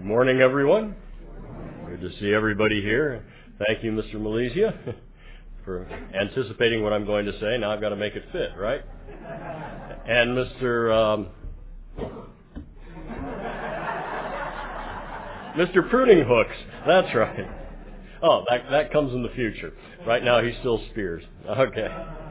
Good morning, everyone. Good to see everybody here. Thank you, Mr. Malaysia, for anticipating what I'm going to say. Now I've got to make it fit, right? And Mr. Pruning Hooks. That's right. Oh, that comes in the future. Right now he's still Spears. Okay.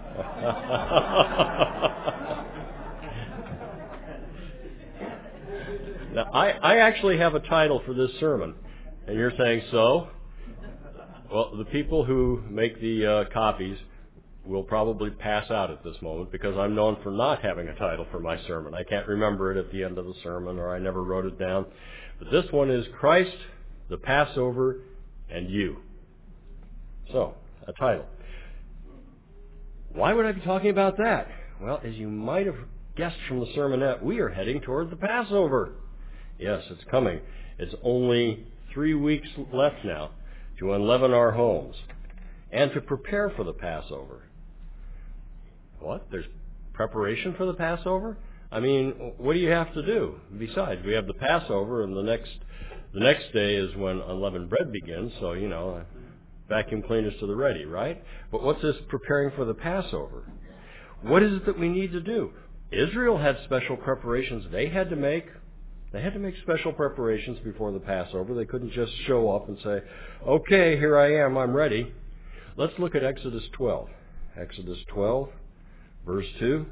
Now, I actually have a title for this sermon, and you're saying, so? Well, the people who make the copies will probably pass out at this moment because I'm known for not having a title for my sermon. I can't remember it at the end of the sermon, or I never wrote it down. But this one is Christ, the Passover, and You. So, a title. Why would I be talking about that? Well, as you might have guessed from the sermonette, we are heading toward the Passover. Yes, it's coming. It's only 3 weeks left now to unleaven our homes and to prepare for the Passover. What? There's preparation for the Passover? I mean, what do you have to do? Besides, we have the Passover, and the next day is when unleavened bread begins, so, vacuum cleaners to the ready, right? But what's this preparing for the Passover? What is it that we need to do? Israel had special preparations they had to make. They had to make special preparations before the Passover. They couldn't just show up and say, okay, here I am, I'm ready. Let's look at Exodus 12. Exodus 12, verse 2.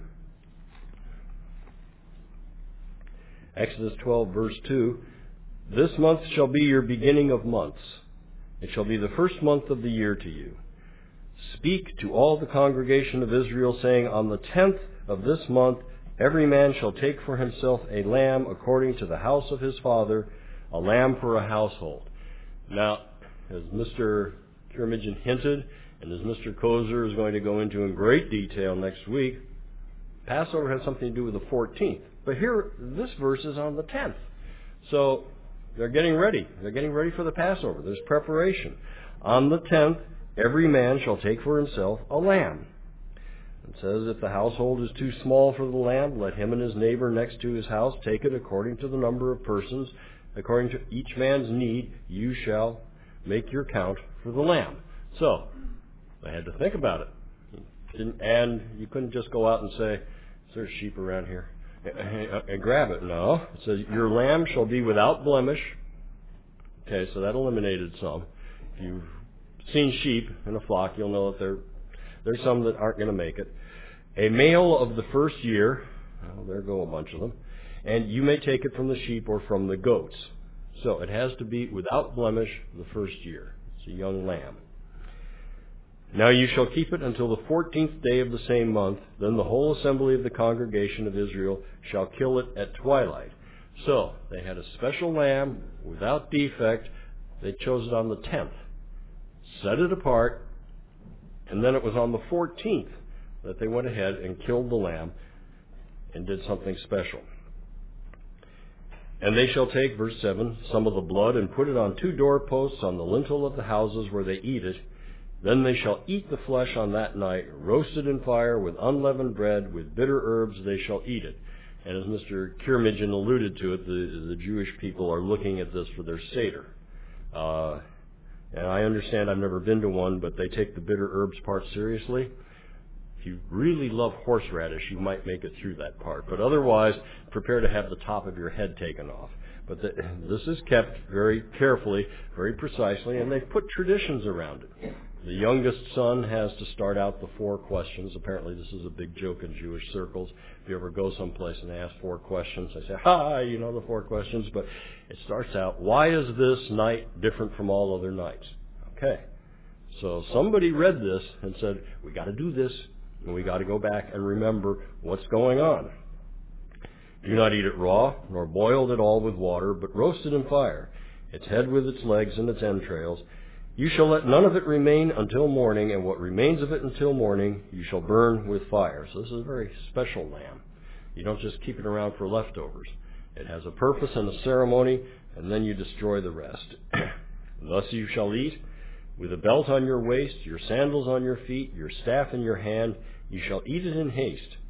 Exodus 12, verse 2. This month shall be your beginning of months. It shall be the first month of the year to you. Speak to all the congregation of Israel, saying, on the 10th of this month, every man shall take for himself a lamb according to the house of his father, a lamb for a household. Now, as Mr. Kirmijan hinted, and as Mr. Kozer is going to go into in great detail next week, Passover has something to do with the 14th. But here, this verse is on the 10th. So, they're getting ready. They're getting ready for the Passover. There's preparation. On the 10th, every man shall take for himself a lamb. It says, if the household is too small for the lamb, let him and his neighbor next to his house take it according to the number of persons. According to each man's need, you shall make your count for the lamb. So, they had to think about it. And you couldn't just go out and say, is there sheep around here? And grab it. No. It says, your lamb shall be without blemish. Okay, so that eliminated some. If you've seen sheep in a flock, you'll know that there's some that aren't going to make it. A male of the first year, well, there go a bunch of them, and you may take it from the sheep or from the goats. So it has to be without blemish the first year. It's a young lamb. Now you shall keep it until the 14th day of the same month. Then the whole assembly of the congregation of Israel shall kill it at twilight. So they had a special lamb without defect. They chose it on the 10th. Set it apart. And then it was on the 14th that they went ahead and killed the lamb and did something special. And they shall take, verse 7, some of the blood and put it on 2 doorposts on the lintel of the houses where they eat it. Then they shall eat the flesh on that night, roasted in fire with unleavened bread, with bitter herbs they shall eat it. And as Mr. Kirmijan alluded to it, the Jewish people are looking at this for their Seder. And I understand, I've never been to one, but they take the bitter herbs part seriously. If you really love horseradish, you might make it through that part. But otherwise, prepare to have the top of your head taken off. But this is kept very carefully, very precisely, and they've put traditions around it. The youngest son has to start out the 4 questions. Apparently this is a big joke in Jewish circles. If you ever go someplace and they ask 4 questions, they say, you know the 4 questions. But it starts out, why is this night different from all other nights? Okay. So somebody read this and said, we got to do this, and we got to go back and remember what's going on. Do not eat it raw, nor boiled at all with water, but roasted in fire, its head with its legs and its entrails. You shall let none of it remain until morning, and what remains of it until morning you shall burn with fire. So this is a very special lamb. You don't just keep it around for leftovers. It has a purpose and a ceremony, and then you destroy the rest. Thus you shall eat, with a belt on your waist, your sandals on your feet, your staff in your hand. You shall eat it in haste.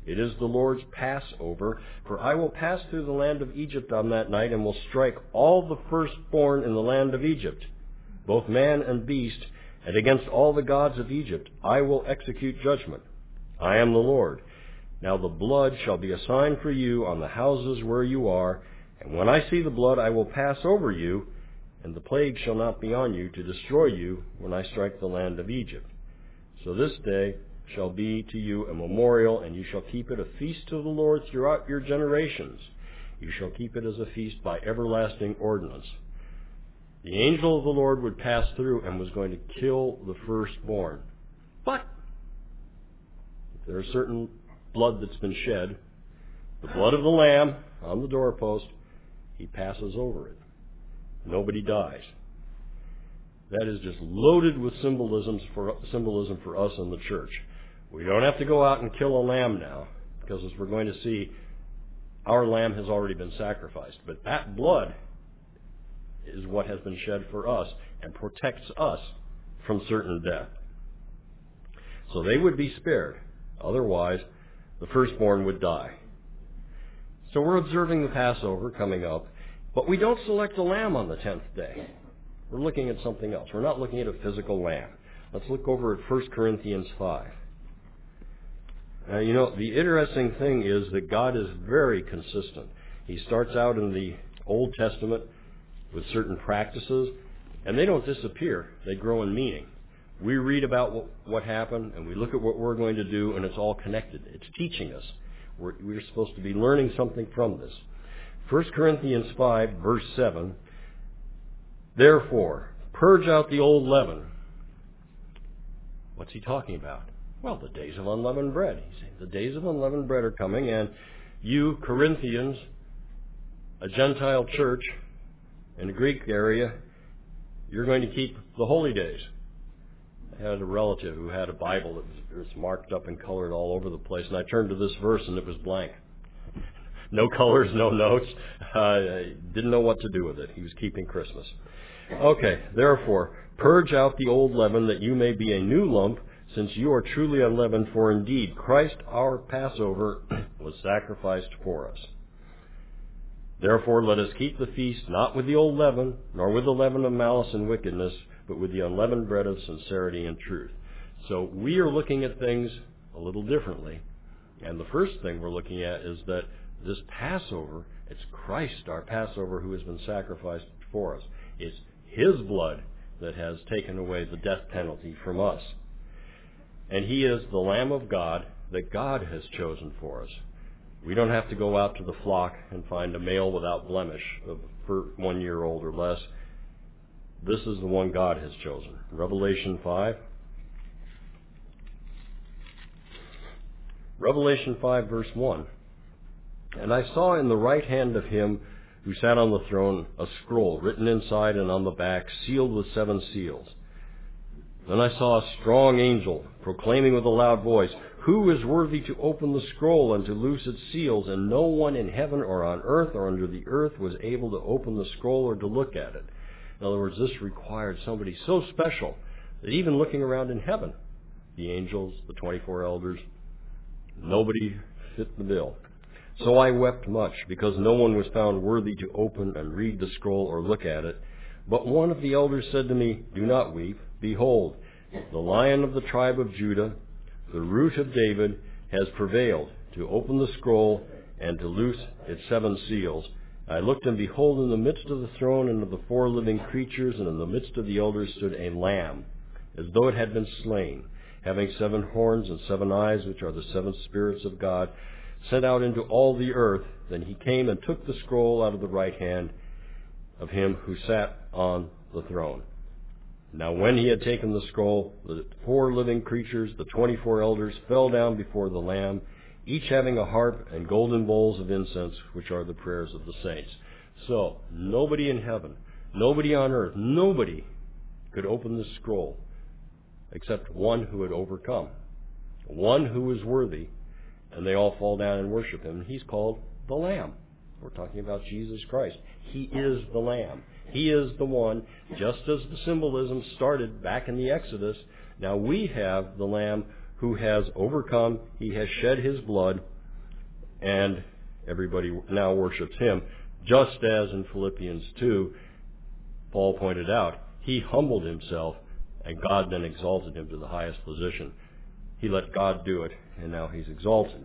It is the Lord's Passover, for I will pass through the land of Egypt on that night, and will strike all the firstborn in the land of Egypt, both man and beast, and against all the gods of Egypt I will execute judgment. I am the Lord. Now the blood shall be a sign for you on the houses where you are, and when I see the blood I will pass over you, and the plague shall not be on you to destroy you when I strike the land of Egypt. So this day shall be to you a memorial, and you shall keep it a feast to the Lord throughout your generations. You shall keep it as a feast by everlasting ordinance. The angel of the Lord would pass through and was going to kill the firstborn. But if there is certain blood that's been shed, the blood of the Lamb on the doorpost, he passes over it. Nobody dies. That is just loaded with symbolism for us in the church. We don't have to go out and kill a lamb now, because as we're going to see, our lamb has already been sacrificed. But that blood is what has been shed for us and protects us from certain death. So they would be spared. Otherwise, the firstborn would die. So we're observing the Passover coming up, but we don't select a lamb on the 10th day. We're looking at something else. We're not looking at a physical lamb. Let's look over at 1 Corinthians 5. Now, the interesting thing is that God is very consistent. He starts out in the Old Testament with certain practices, and they don't disappear. They grow in meaning. We read about what happened, and we look at what we're going to do, and it's all connected. It's teaching us. We're supposed to be learning something from this. 1 Corinthians 5, verse 7, therefore, purge out the old leaven. What's he talking about? Well, the days of unleavened bread. He's saying the days of unleavened bread are coming, and you, Corinthians, a Gentile church in the Greek area, you're going to keep the holy days. I had a relative who had a Bible that was marked up and colored all over the place, and I turned to this verse, and it was blank. No colors, no notes. Didn't know what to do with it. He was keeping Christmas. Okay, therefore, purge out the old leaven, that you may be a new lump, since you are truly unleavened, for indeed Christ our Passover was sacrificed for us. Therefore let us keep the feast not with the old leaven, nor with the leaven of malice and wickedness, but with the unleavened bread of sincerity and truth. So we are looking at things a little differently. And the first thing we're looking at is that this Passover, it's Christ our Passover who has been sacrificed for us. It's His blood that has taken away the death penalty from us. And He is the Lamb of God that God has chosen for us. We don't have to go out to the flock and find a male without blemish of 1 year old or less. This is the one God has chosen. Revelation 5. Revelation 5, verse 1. And I saw in the right hand of him who sat on the throne a scroll written inside and on the back, sealed with 7 seals. Then I saw a strong angel proclaiming with a loud voice, who is worthy to open the scroll and to loose its seals? And no one in heaven or on earth or under the earth was able to open the scroll or to look at it. In other words, this required somebody so special that even looking around in heaven, the angels, the 24 elders, nobody fit the bill. So I wept much, because no one was found worthy to open and read the scroll or look at it. But one of the elders said to me, do not weep. Behold, the Lion of the tribe of Judah, the Root of David, has prevailed to open the scroll and to loose its 7 seals. I looked, and behold, in the midst of the throne and of the 4 living creatures, and in the midst of the elders stood a lamb, as though it had been slain, having 7 horns and 7 eyes, which are the 7 spirits of God, sent out into all the earth. Then he came and took the scroll out of the right hand of him who sat on the throne. Now when he had taken the scroll, the 4 living creatures, the 24 elders, fell down before the Lamb, each having a harp and golden bowls of incense, which are the prayers of the saints. So, nobody in heaven, nobody on earth, nobody could open this scroll except one who had overcome, one who was worthy, and they all fall down and worship him. He's called the Lamb. We're talking about Jesus Christ. He is the Lamb. He is the one, just as the symbolism started back in the Exodus. Now we have the Lamb who has overcome. He has shed his blood, and everybody now worships him, just as in Philippians 2, Paul pointed out, he humbled himself, and God then exalted him to the highest position. He let God do it, and now he's exalted.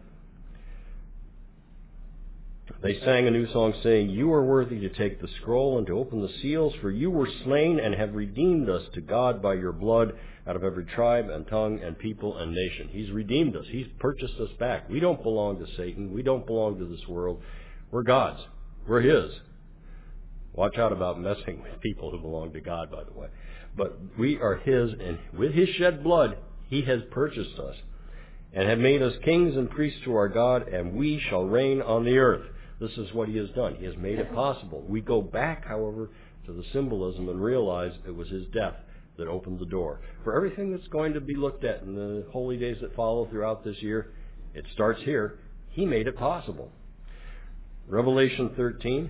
They sang a new song saying, "You are worthy to take the scroll and to open the seals, for you were slain and have redeemed us to God by your blood out of every tribe and tongue and people and nation." He's redeemed us. He's purchased us back. We don't belong to Satan. We don't belong to this world. We're God's. We're his. Watch out about messing with people who belong to God, by the way. But we are his, and with his shed blood, he has purchased us and have made us kings and priests to our God, and we shall reign on the earth. This is what he has done. He has made it possible. We go back, however, to the symbolism and realize it was his death that opened the door. For everything that's going to be looked at in the holy days that follow throughout this year, it starts here. He made it possible. Revelation 13,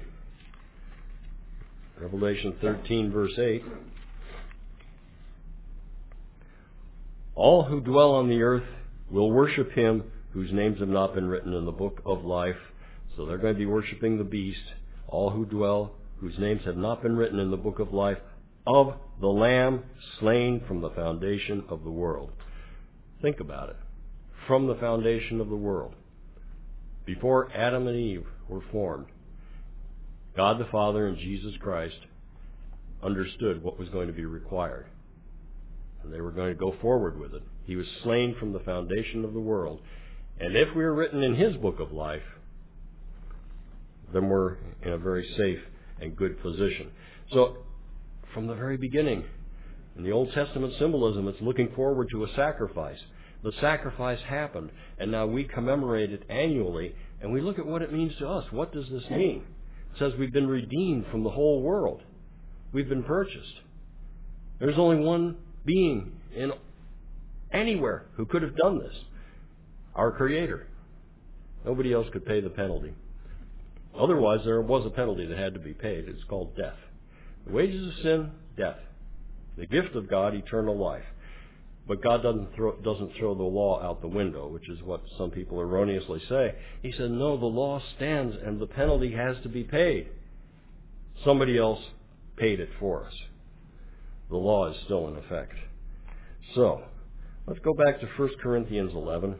verse 8. All who dwell on the earth will worship him whose names have not been written in the book of life. So they're going to be worshiping the beast, all who dwell, whose names have not been written in the book of life, of the Lamb slain from the foundation of the world. Think about it. From the foundation of the world. Before Adam and Eve were formed, God the Father and Jesus Christ understood what was going to be required. And they were going to go forward with it. He was slain from the foundation of the world. And if we are written in his book of life, then we're in a very safe and good position. So, from the very beginning, in the Old Testament symbolism, it's looking forward to a sacrifice. The sacrifice happened, and now we commemorate it annually, and we look at what it means to us. What does this mean? It says we've been redeemed from the whole world. We've been purchased. There's only one being in anywhere who could have done this. Our Creator. Nobody else could pay the penalty. Otherwise, there was a penalty that had to be paid. It's called death. The wages of sin, death. The gift of God, eternal life. But God doesn't throw the law out the window, which is what some people erroneously say. He said, no, the law stands and the penalty has to be paid. Somebody else paid it for us. The law is still in effect. So, let's go back to 1 Corinthians 11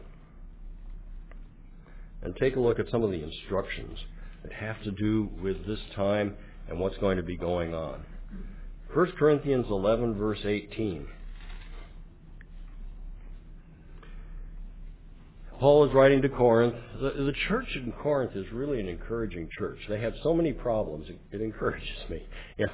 and take a look at some of the instructions that have to do with this time and what's going to be going on. 1 Corinthians 11, verse 18. Paul is writing to Corinth. The church in Corinth is really an encouraging church. They have so many problems. It encourages me. You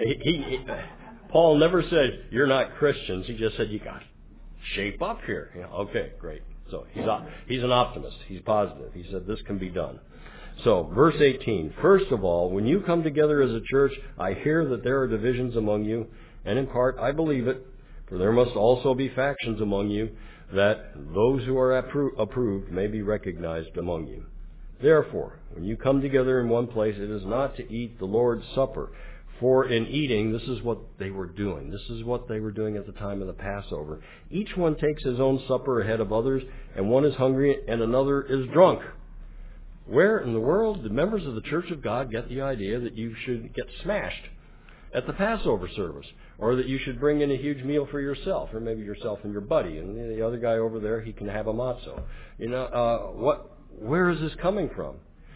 know, Paul never said, you're not Christians. He just said, you got to shape up here. You know, okay, great. So he's an optimist. He's positive. He said, this can be done. So, verse 18, first of all, when you come together as a church, I hear that there are divisions among you, and in part I believe it, for there must also be factions among you, that those who are approved may be recognized among you. Therefore, when you come together in one place, it is not to eat the Lord's Supper. For in eating, this is what they were doing. This is what they were doing at the time of the Passover. Each one takes his own supper ahead of others, and one is hungry and another is drunk. Where in the world did members of the Church of God get the idea that you should get smashed at the Passover service, or that you should bring in a huge meal for yourself, or maybe yourself and your buddy, and the other guy over there, he can have a matzo? You know, where is this coming from?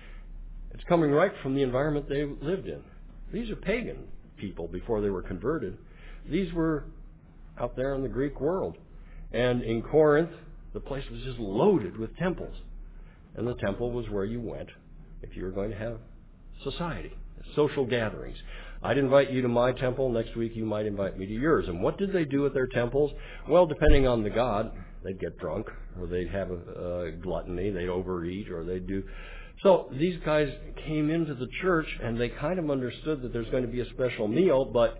It's coming right from the environment they lived in. These are pagan people before they were converted. These were out there in the Greek world. And in Corinth, the place was just loaded with temples. And the temple was where you went if you were going to have society, social gatherings. I'd invite you to my temple. Next week you might invite me to yours. And what did they do at their temples? Well, depending on the god, they'd get drunk, or they'd have a gluttony, they'd overeat, or they'd do... So these guys came into the church, and they kind of understood that there's going to be a special meal, but,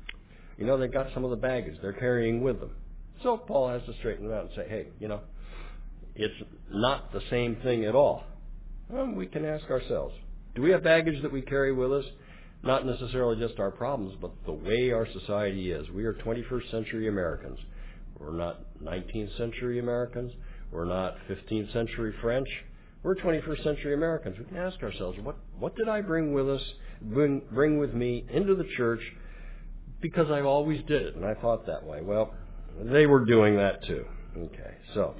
you know, they got some of the baggage they're carrying with them. So Paul has to straighten them out and say, hey, you know, it's not the same thing at all. Well, we can ask ourselves, do we have baggage that we carry with us? Not necessarily just our problems, but the way our society is. We are 21st century Americans. We're not 19th century Americans. We're not 15th century French. We're 21st century Americans. We can ask ourselves, what did I bring with with me into the church because I always did it, and I thought that way. Well, they were doing that too. Okay, so,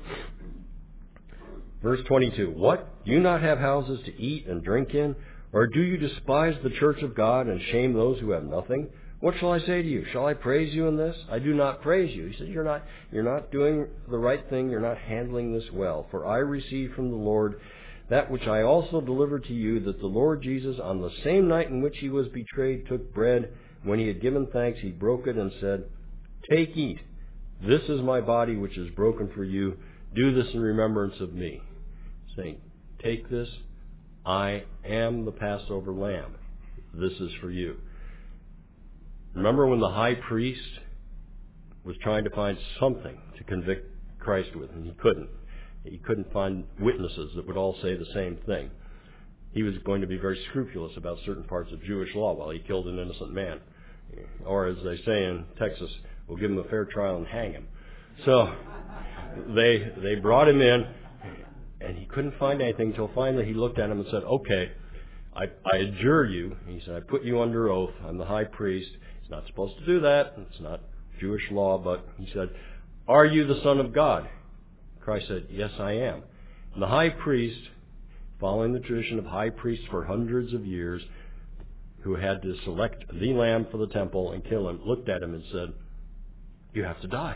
verse 22, what? Do you not have houses to eat and drink in? Or do you despise the church of God and shame those who have nothing? What shall I say to you? Shall I praise you in this? I do not praise you. He said, you're not doing the right thing. You're not handling this well. For I received from the Lord that which I also delivered to you, that the Lord Jesus, on the same night in which he was betrayed, took bread. When he had given thanks, he broke it and said, take, eat. This is my body which is broken for you. Do this in remembrance of me. Saying, take this. I am the Passover lamb. This is for you. Remember when the high priest was trying to find something to convict Christ with, and he couldn't. He couldn't find witnesses that would all say the same thing. He was going to be very scrupulous about certain parts of Jewish law while he killed an innocent man. Or as they say in Texas, we'll give him a fair trial and hang him. So they brought him in, and he couldn't find anything until finally he looked at him and said, okay, I adjure you. He said, I put you under oath. I'm the high priest. He's not supposed to do that. It's not Jewish law, but he said, are you the Son of God? Christ said, yes, I am. And the high priest, following the tradition of high priests for hundreds of years, who had to select the lamb for the temple and kill him, looked at him and said, you have to die.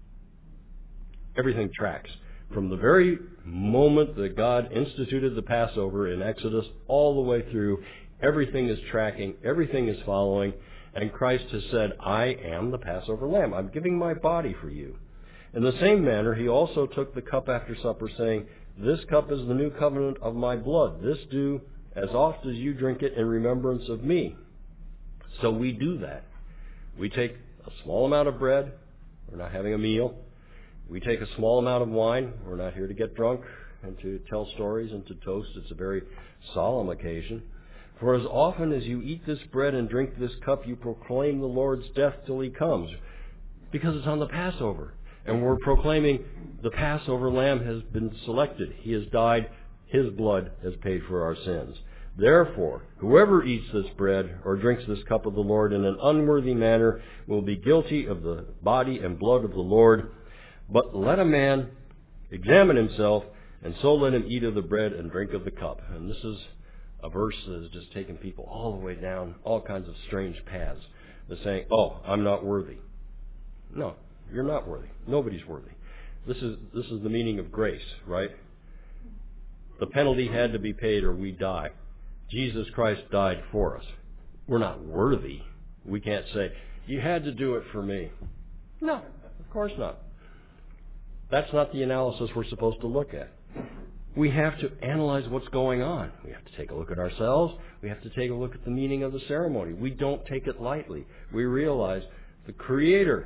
Everything tracks. From the very moment that God instituted the Passover in Exodus all the way through, everything is tracking, everything is following, and Christ has said, I am the Passover lamb. I'm giving my body for you. In the same manner, he also took the cup after supper, saying, this cup is the new covenant of my blood. This do as oft as you drink it in remembrance of me. So we do that. We take a small amount of bread. We're not having a meal. We take a small amount of wine. We're not here to get drunk and to tell stories and to toast. It's a very solemn occasion. For as often as you eat this bread and drink this cup, you proclaim the Lord's death till he comes. Because it's on the Passover. And we're proclaiming the Passover lamb has been selected. He has died. His blood has paid for our sins. Therefore, whoever eats this bread or drinks this cup of the Lord in an unworthy manner will be guilty of the body and blood of the Lord. But let a man examine himself, and so let him eat of the bread and drink of the cup. And this is a verse that has just taken people all the way down all kinds of strange paths. They're saying, oh, I'm not worthy. No, you're not worthy. Nobody's worthy. This is the meaning of grace, right? The penalty had to be paid or we die. Jesus Christ died for us. We're not worthy. We can't say, you had to do it for me. No, of course not. That's not the analysis we're supposed to look at. We have to analyze what's going on. We have to take a look at ourselves. We have to take a look at the meaning of the ceremony. We don't take it lightly. We realize the Creator,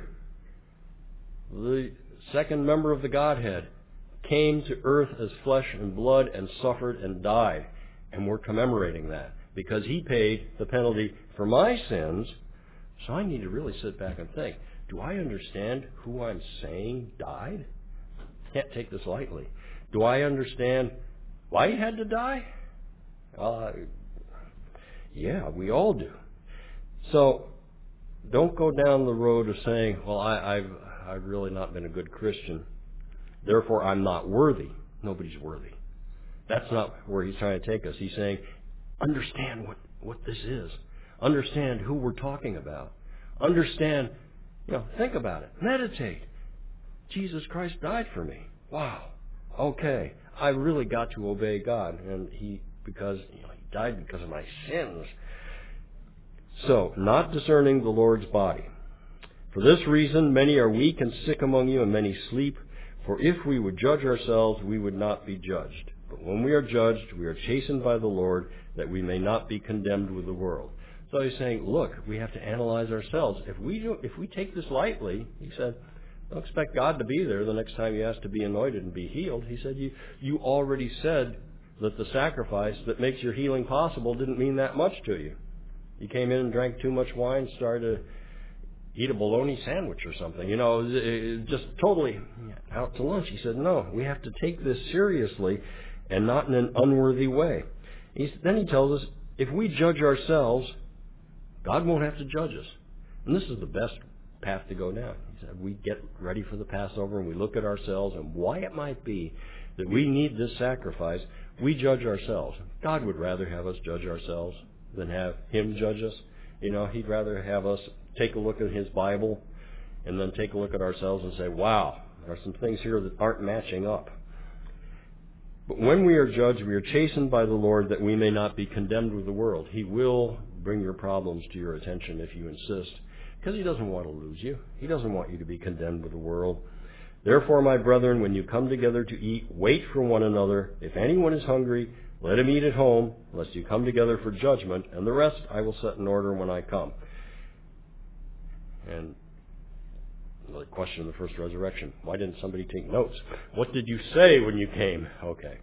the second member of the Godhead, came to earth as flesh and blood and suffered and died. And we're commemorating that because he paid the penalty for my sins. So I need to really sit back and think, do I understand who I'm saying died? Can't take this lightly. Do I understand why he had to die? Yeah, we all do. So don't go down the road of saying, well, I've really not been a good Christian, therefore I'm not worthy. Nobody's worthy. That's not where he's trying to take us. He's saying, understand what this is. Understand who we're talking about. Understand, think about it. Meditate. Jesus Christ died for me. Wow. Okay. I really got to obey God. And he died because of my sins. So, not discerning the Lord's body. For this reason, many are weak and sick among you, and many sleep. For if we would judge ourselves, we would not be judged. But when we are judged, we are chastened by the Lord, that we may not be condemned with the world. So he's saying, look, we have to analyze ourselves. If we take this lightly, he said, don't expect God to be there the next time you ask to be anointed and be healed. He said, you already said that the sacrifice that makes your healing possible didn't mean that much to you. You came in and drank too much wine, started to eat a bologna sandwich or something, just totally out to lunch. He said, no, we have to take this seriously. and not in an unworthy way. Then he tells us, if we judge ourselves, God won't have to judge us. And this is the best path to go down. He said, we get ready for the Passover and we look at ourselves and why it might be that we need this sacrifice. We judge ourselves. God would rather have us judge ourselves than have Him judge us. He'd rather have us take a look at His Bible and then take a look at ourselves and say, wow, there are some things here that aren't matching up. But when we are judged, we are chastened by the Lord that we may not be condemned with the world. He will bring your problems to your attention if you insist, because He doesn't want to lose you. He doesn't want you to be condemned with the world. Therefore, my brethren, when you come together to eat, wait for one another. If anyone is hungry, let him eat at home, lest you come together for judgment, and the rest I will set in order when I come. And the question of the first resurrection. Why didn't somebody take notes? What did you say when you came? Okay.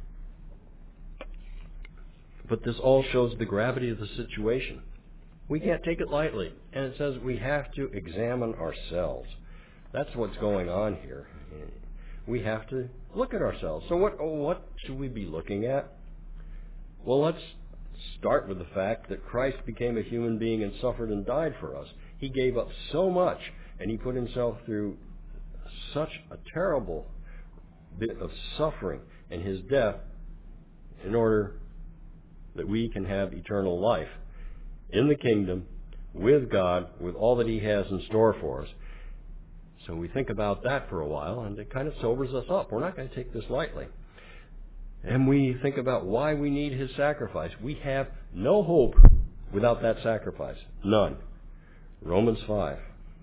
But this all shows the gravity of the situation. We can't take it lightly. And it says we have to examine ourselves. That's what's going on here. We have to look at ourselves. So what should we be looking at? Well, let's start with the fact that Christ became a human being and suffered and died for us. He gave up so much, and He put Himself through such a terrible bit of suffering in His death in order that we can have eternal life in the kingdom with God, with all that He has in store for us. So we think about that for a while, and it kind of sobers us up. We're not going to take this lightly. And we think about why we need His sacrifice. We have no hope without that sacrifice. None. Romans 5.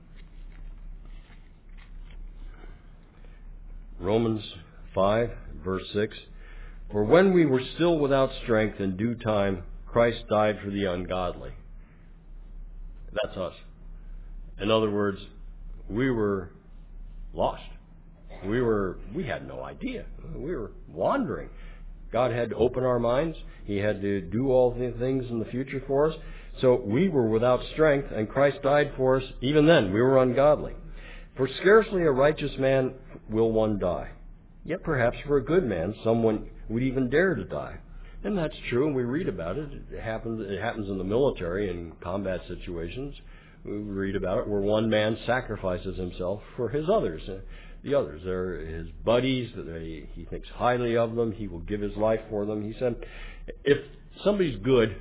Romans 5, verse 6. For when we were still without strength, in due time, Christ died for the ungodly. That's us. In other words, we were lost. We had no idea. We were wandering. God had to open our minds. He had to do all the things in the future for us. So we were without strength, and Christ died for us. Even then, we were ungodly. For scarcely a righteous man will one die. Yet perhaps for a good man, someone would even dare to die. And that's true, and we read about it. It happens in the military in combat situations. We read about it where one man sacrifices himself for his others. The others, they're his buddies. He thinks highly of them. He will give his life for them. He said, if somebody's good,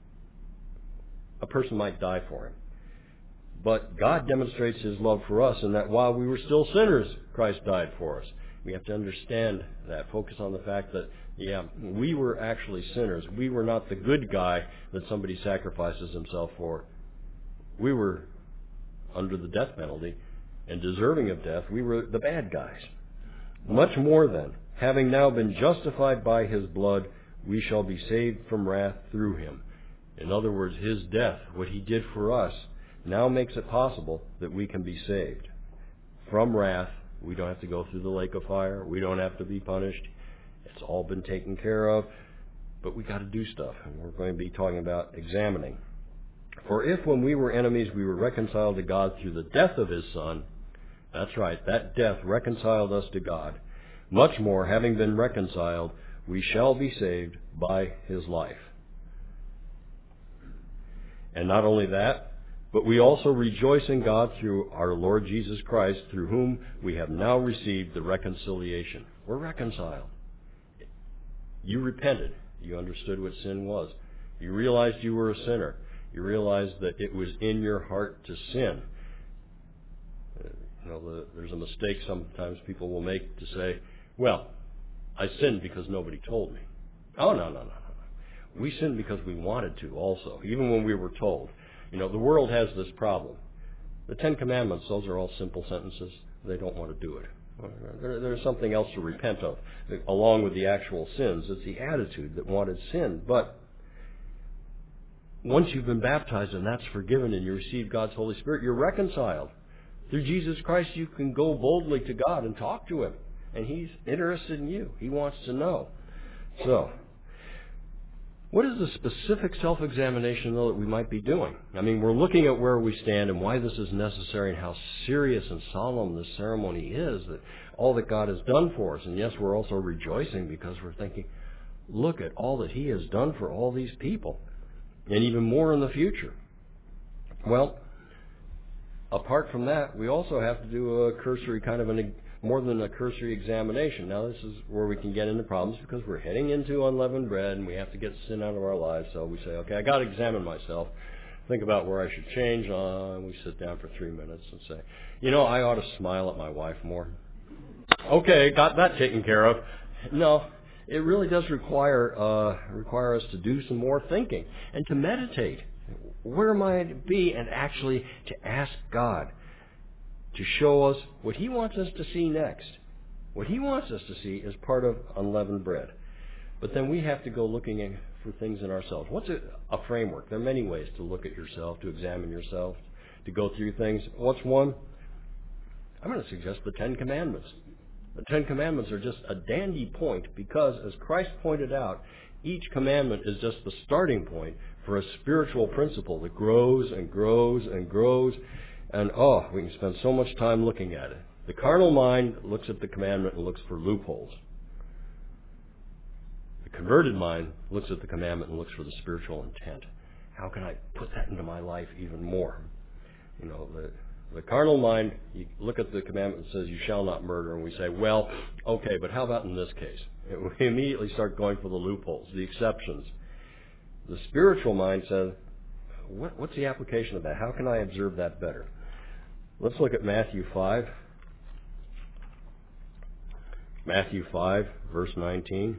a person might die for him. But God demonstrates His love for us in that while we were still sinners, Christ died for us. We have to understand that, focus on the fact that, we were actually sinners. We were not the good guy that somebody sacrifices himself for. We were under the death penalty and deserving of death. We were the bad guys. Much more then, having now been justified by His blood, we shall be saved from wrath through Him. In other words, His death, what He did for us, now makes it possible that we can be saved from wrath. We don't have to go through the lake of fire. We don't have to be punished. It's all been taken care of. But we got to do stuff, and we're going to be talking about examining. For if when we were enemies we were reconciled to God through the death of His Son, that's right, that death reconciled us to God. Much more, having been reconciled, we shall be saved by His life. And not only that, but we also rejoice in God through our Lord Jesus Christ, through whom we have now received the reconciliation. We're reconciled. You repented. You understood what sin was. You realized you were a sinner. You realized that it was in your heart to sin. There's a mistake sometimes people will make to say, well, I sinned because nobody told me. Oh, no. We sinned because we wanted to also, even when we were told. The world has this problem. The Ten Commandments, those are all simple sentences. They don't want to do it. There's something else to repent of, along with the actual sins. It's the attitude that wanted sin. But once you've been baptized and that's forgiven and you receive God's Holy Spirit, you're reconciled. Through Jesus Christ, you can go boldly to God and talk to Him. And He's interested in you. He wants to know. So, what is the specific self-examination, though, that we might be doing? We're looking at where we stand and why this is necessary and how serious and solemn this ceremony is, that all that God has done for us. And yes, we're also rejoicing because we're thinking, look at all that He has done for all these people, and even more in the future. Well, apart from that, we also have to do a cursory kind of more than a cursory examination. Now, this is where we can get into problems because we're heading into unleavened bread and we have to get sin out of our lives. So we say, okay, I got to examine myself, think about where I should change. And we sit down for 3 minutes and say, I ought to smile at my wife more. Okay, got that taken care of. No, it really does require us to do some more thinking and to meditate. Where might it be? And actually to ask God to show us what He wants us to see next. What He wants us to see is part of unleavened bread. But then we have to go looking for things in ourselves. What's a framework? There are many ways to look at yourself, to examine yourself, to go through things. What's one? I'm going to suggest the Ten Commandments. The Ten Commandments are just a dandy point because, as Christ pointed out, each commandment is just the starting point for a spiritual principle that grows and grows and grows. And we can spend so much time looking at it. The carnal mind looks at the commandment and looks for loopholes. The converted mind looks at the commandment and looks for the spiritual intent. How can I put that into my life even more? The carnal mind, you look at the commandment that says you shall not murder, and we say, well, okay, but how about in this case? We immediately start going for the loopholes, the exceptions. The spiritual mind says, what's the application of that? How can I observe that better? Let's look at Matthew 5. Matthew 5, verse 19.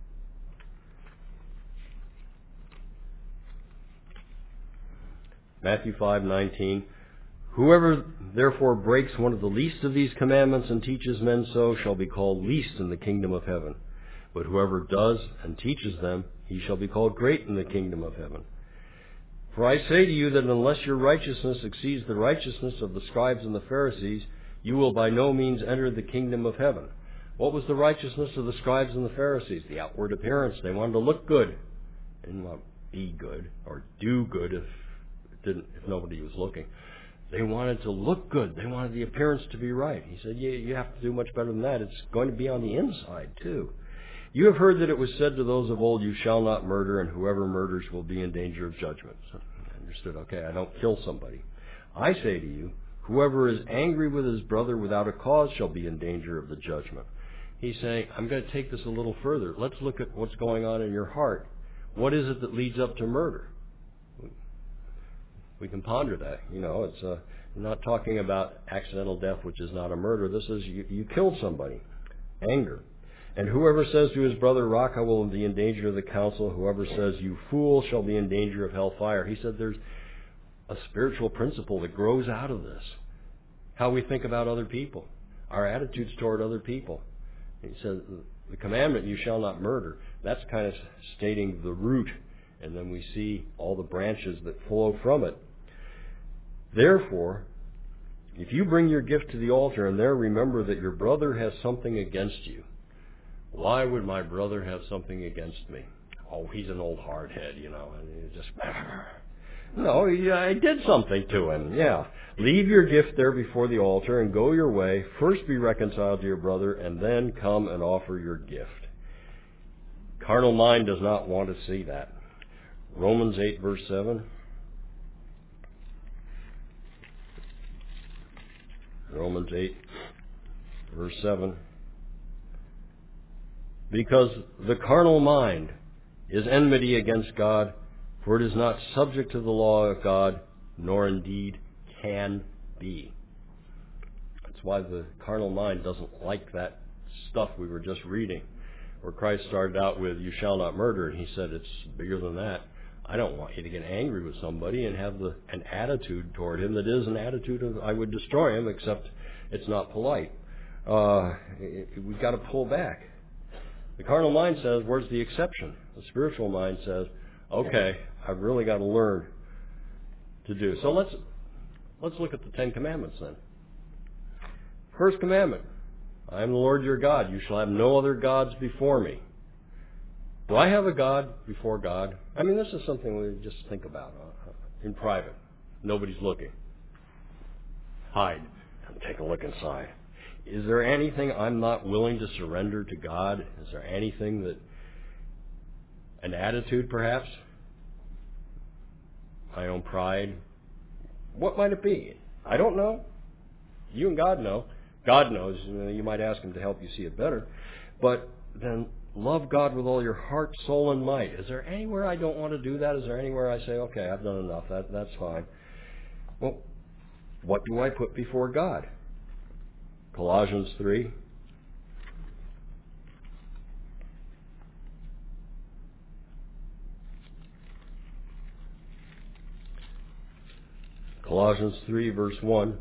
Matthew 5:19. Whoever therefore breaks one of the least of these commandments and teaches men so shall be called least in the kingdom of heaven. But whoever does and teaches them, he shall be called great in the kingdom of heaven. For I say to you that unless your righteousness exceeds the righteousness of the scribes and the Pharisees, you will by no means enter the kingdom of heaven. What was the righteousness of the scribes and the Pharisees? The outward appearance. They wanted to look good. They didn't want to be good or do good if nobody was looking. They wanted to look good. They wanted the appearance to be right. He said, you have to do much better than that. It's going to be on the inside, too. You have heard that it was said to those of old, you shall not murder, and whoever murders will be in danger of judgment. So I understood, okay, I don't kill somebody. I say to you, whoever is angry with his brother without a cause shall be in danger of the judgment. He's saying, I'm going to take this a little further. Let's look at what's going on in your heart. What is it that leads up to murder? We can ponder that. It's we're not talking about accidental death, which is not a murder. This is you killed somebody. Anger. And whoever says to his brother, Raca, will be in danger of the council. Whoever says, you fool, shall be in danger of hellfire. He said there's a spiritual principle that grows out of this. How we think about other people. Our attitudes toward other people. He said the commandment, you shall not murder, that's kind of stating the root. And then we see all the branches that flow from it. Therefore, if you bring your gift to the altar and there remember that your brother has something against you, why would my brother have something against me? Oh, he's an old hardhead, and you just... No, I did something to him, yeah. Leave your gift there before the altar and go your way. First be reconciled to your brother and then come and offer your gift. Carnal mind does not want to see that. Romans 8, verse 7. Romans 8, verse 7. Because the carnal mind is enmity against God, for it is not subject to the law of God, nor indeed can be. That's why the carnal mind doesn't like that stuff we were just reading, where Christ started out with, you shall not murder, and he said it's bigger than that. I don't want you to get angry with somebody and have an attitude toward him that is an attitude of, I would destroy him, except it's not polite. We've got to pull back. The carnal mind says, where's the exception? The spiritual mind says, okay, I've really got to learn to do. So let's look at the Ten Commandments then. First commandment, I am the Lord your God. You shall have no other gods before me. Do I have a God before God? I mean, this is something we just think about in private. Nobody's looking. Hide and take a look inside. Is there anything I'm not willing to surrender to God? Is there anything that, an attitude perhaps? My own pride? What might it be? I don't know. You and God know. God knows. You might ask Him to help you see it better. But then love God with all your heart, soul, and might. Is there anywhere I don't want to do that? Is there anywhere I say, okay, I've done enough. That's fine. Well, what do I put before God? Colossians 3. Colossians 3, verse 1.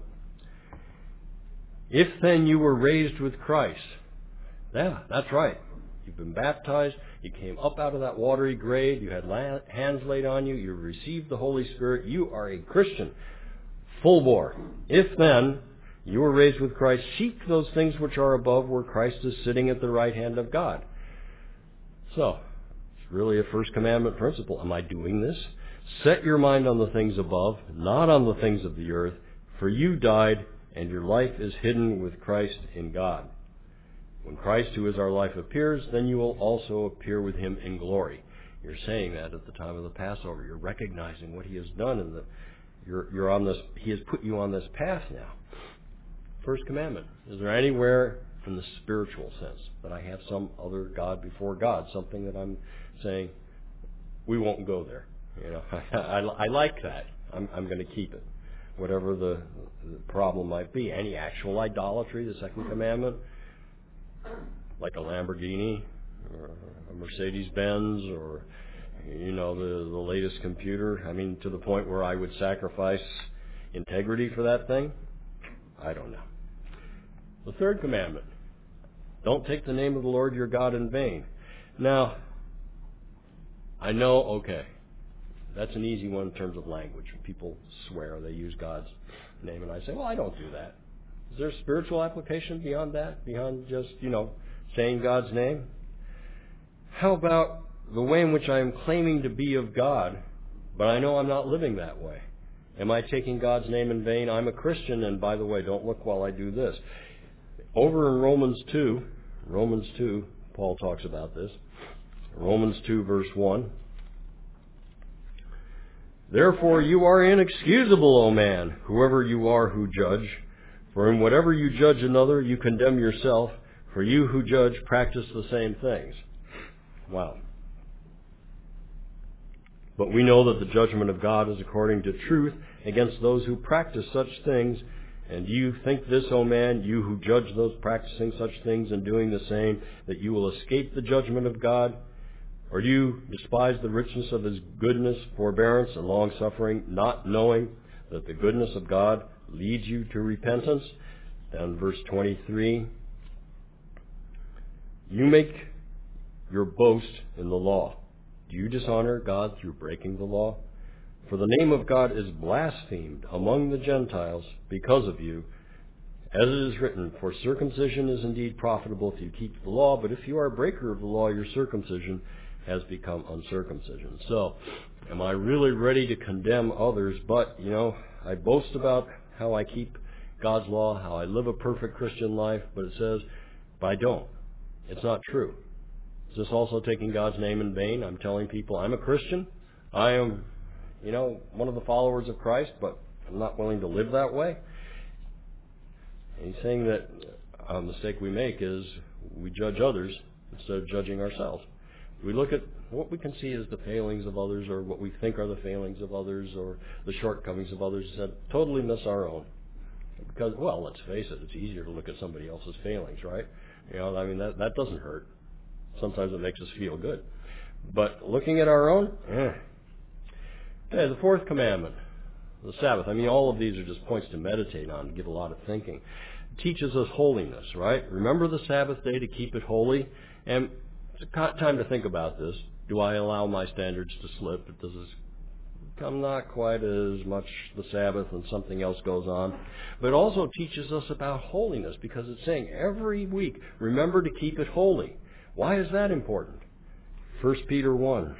If then you were raised with Christ. Yeah, that's right. You've been baptized. You came up out of that watery grave. You had hands laid on you. You received the Holy Spirit. You are a Christian. Full bore. If then you were raised with Christ, seek those things which are above, where Christ is sitting at the right hand of God. So, it's really a first commandment principle. Am I doing this? Set your mind on the things above, not on the things of the earth, for you died, and your life is hidden with Christ in God. When Christ, who is our life, appears, then you will also appear with Him in glory. You're saying that at the time of the Passover. You're recognizing what He has done, and you're on this. He has put you on this path now. First commandment. Is there anywhere in the spiritual sense that I have some other God before God? Something that I'm saying, we won't go there. You know, I like that. I'm going to keep it. Whatever the problem might be. Any actual idolatry, the second commandment, like a Lamborghini or a Mercedes-Benz or, you know, the latest computer. I mean, to the point where I would sacrifice integrity for that thing. I don't know. The third commandment. Don't take the name of the Lord your God in vain. Now, I know, okay, that's an easy one in terms of language. People swear, they use God's name, and I say, well, I don't do that. Is there a spiritual application beyond that? Beyond just, saying God's name? How about the way in which I am claiming to be of God, but I know I'm not living that way? Am I taking God's name in vain? I'm a Christian, and by the way, don't look while I do this. Over in Romans 2, Paul talks about this. Romans 2, verse 1. Therefore you are inexcusable, O man, whoever you are who judge. For in whatever you judge another, you condemn yourself. For you who judge practice the same things. Wow. But we know that the judgment of God is according to truth against those who practice such things. And do you think this, O man, you who judge those practicing such things and doing the same, that you will escape the judgment of God? Or do you despise the richness of His goodness, forbearance, and long-suffering, not knowing that the goodness of God leads you to repentance? Down verse 23. You make your boast in the law. Do you dishonor God through breaking the law? For the name of God is blasphemed among the Gentiles because of you. As it is written, for circumcision is indeed profitable if you keep the law, but if you are a breaker of the law, your circumcision has become uncircumcision. So, am I really ready to condemn others? But, I boast about how I keep God's law, how I live a perfect Christian life, but it says, but I don't. It's not true. Is this also taking God's name in vain? I'm telling people I'm a Christian. I am, one of the followers of Christ, but I'm not willing to live that way. And he's saying that a mistake we make is we judge others instead of judging ourselves. We look at what we can see as the failings of others, or what we think are the failings of others, or the shortcomings of others, and totally miss our own. Because, well, let's face it, it's easier to look at somebody else's failings, right? That doesn't hurt. Sometimes it makes us feel good. But looking at our own, Okay, the fourth commandment, the Sabbath. All of these are just points to meditate on, to give a lot of thinking. It teaches us holiness, right? Remember the Sabbath day to keep it holy. And it's time to think about this. Do I allow my standards to slip? Does this become not quite as much the Sabbath and something else goes on? But it also teaches us about holiness, because it's saying every week, remember to keep it holy. Why is that important? 1 Peter 1.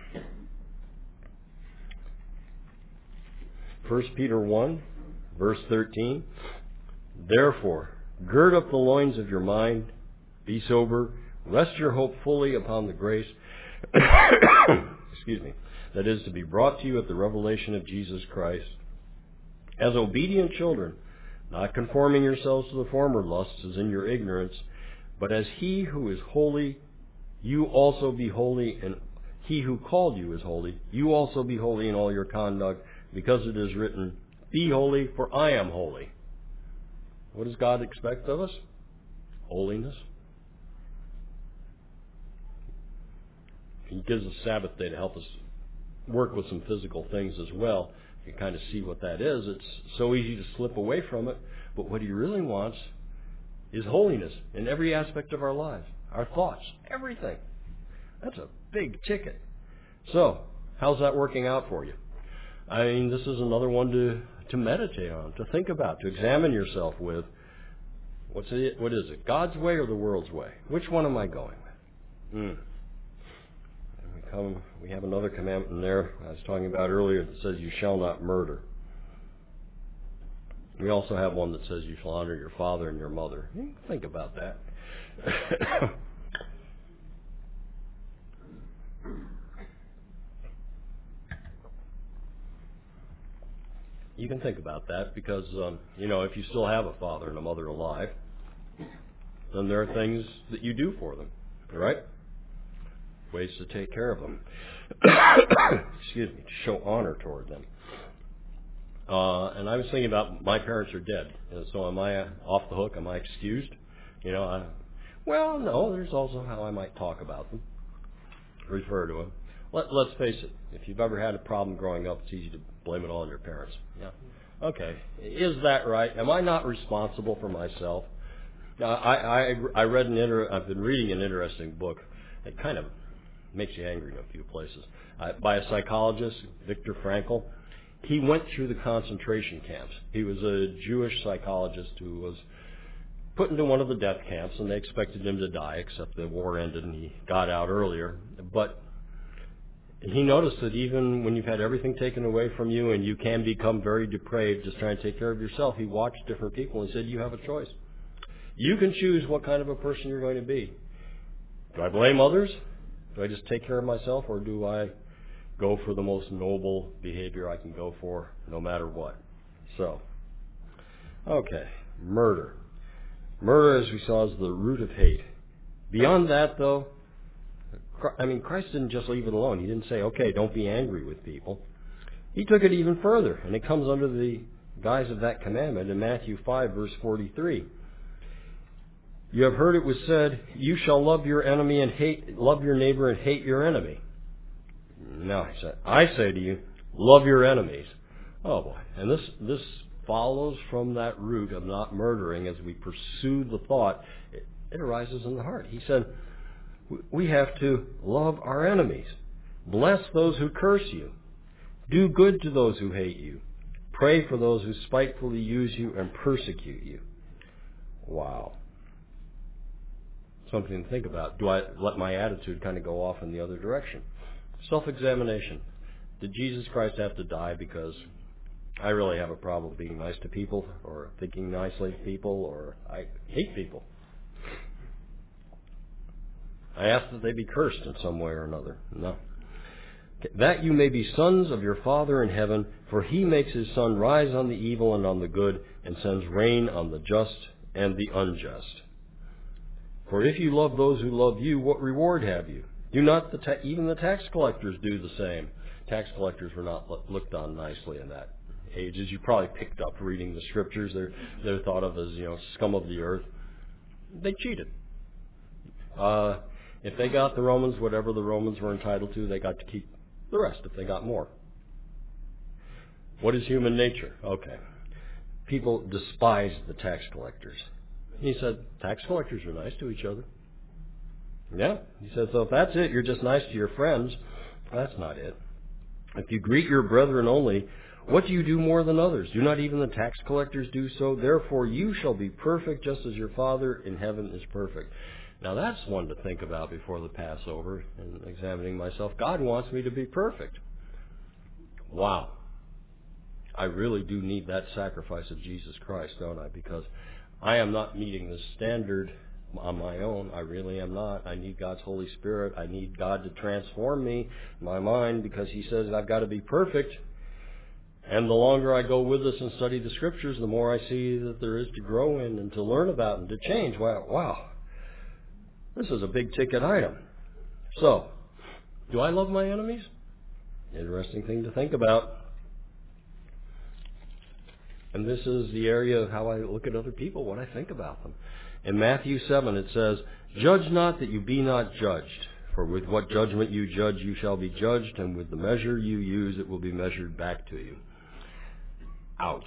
1 Peter 1, verse 13. Therefore, Gird up the loins of your mind. Be sober. Rest your hope fully upon the grace excuse me, that is to be brought to you at the revelation of Jesus Christ. As obedient children, not conforming yourselves to the former lusts as in your ignorance, but as he who is holy, you also be holy, and he who called you is holy, you also be holy in all your conduct, because it is written, be holy, for I am holy. What does God expect of us? Holiness. He gives us Sabbath day to help us work with some physical things as well. You can kind of see what that is. It's so easy to slip away from it, but what he really wants is holiness in every aspect of our lives, our thoughts, everything. That's a big ticket. So, how's that working out for you? I mean, this is another one to meditate on, to think about, to examine yourself with. What is it? God's way or the world's way? Which one am I going with? We have another commandment in there I was talking about earlier that says you shall not murder. We also have one that says you shall honor your father and your mother. Think about that. You can think about that because, if you still have a father and a mother alive, then there are things that you do for them, right? Ways to take care of them. Excuse me, to show honor toward them. And I was thinking about my parents are dead. So am I off the hook? Am I excused? Well, no, there's also how I might talk about them, refer to them. Let's face it, if you've ever had a problem growing up, it's easy to blame it all on your parents. Yeah. Okay, is that right? Am I not responsible for myself? I've been reading an interesting book. It kind of makes you angry in a few places. By a psychologist, Viktor Frankl. He went through the concentration camps. He was a Jewish psychologist who was put into one of the death camps, and they expected him to die, except the war ended and he got out earlier. But he noticed that even when you've had everything taken away from you and you can become very depraved just trying to take care of yourself, he watched different people and he said, you have a choice. You can choose what kind of a person you're going to be. Do I blame others? Do I just take care of myself, or do I go for the most noble behavior I can go for no matter what? So, okay, murder. Murder, as we saw, is the root of hate. Beyond that, though, Christ didn't just leave it alone. He didn't say, okay, don't be angry with people. He took it even further, and it comes under the guise of that commandment in Matthew 5, verse 43. You have heard it was said, you shall love your enemy and love your neighbor and hate your enemy. Now, he said, I say to you, love your enemies. Oh boy. And this follows from that root of not murdering as we pursue the thought. It arises in the heart. He said, we have to love our enemies. Bless those who curse you. Do good to those who hate you. Pray for those who spitefully use you and persecute you. Wow. Something to think about. Do I let my attitude kind of go off in the other direction? Self-examination. Did Jesus Christ have to die because I really have a problem being nice to people or thinking nicely of people, or I hate people? I ask that they be cursed in some way or another. No. That you may be sons of your Father in heaven, for he makes his sun rise on the evil and on the good, and sends rain on the just and the unjust. For if you love those who love you, what reward have you? Do not even the tax collectors do the same? Tax collectors were not looked on nicely in that age, as you probably picked up reading the scriptures. They're thought of as scum of the earth. They cheated. If they got the Romans whatever the Romans were entitled to, they got to keep the rest if they got more. What is human nature? Okay. People despise the tax collectors. He said, tax collectors are nice to each other. Yeah. He said, so if that's it, you're just nice to your friends. That's not it. If you greet your brethren only, what do you do more than others? Do not even the tax collectors do so? Therefore you shall be perfect just as your Father in heaven is perfect. Now that's one to think about before the Passover and examining myself. God wants me to be perfect. Wow. I really do need that sacrifice of Jesus Christ, don't I? Because I am not meeting this standard on my own. I really am not. I need God's Holy Spirit. I need God to transform me, my mind, because He says I've got to be perfect. And the longer I go with this and study the Scriptures, the more I see that there is to grow in and to learn about and to change. Wow. This is a big ticket item. So, do I love my enemies? Interesting thing to think about. And this is the area of how I look at other people, what I think about them. In Matthew 7 it says, "Judge not that you be not judged. For with what judgment you judge, you shall be judged, and with the measure you use, it will be measured back to you." Ouch.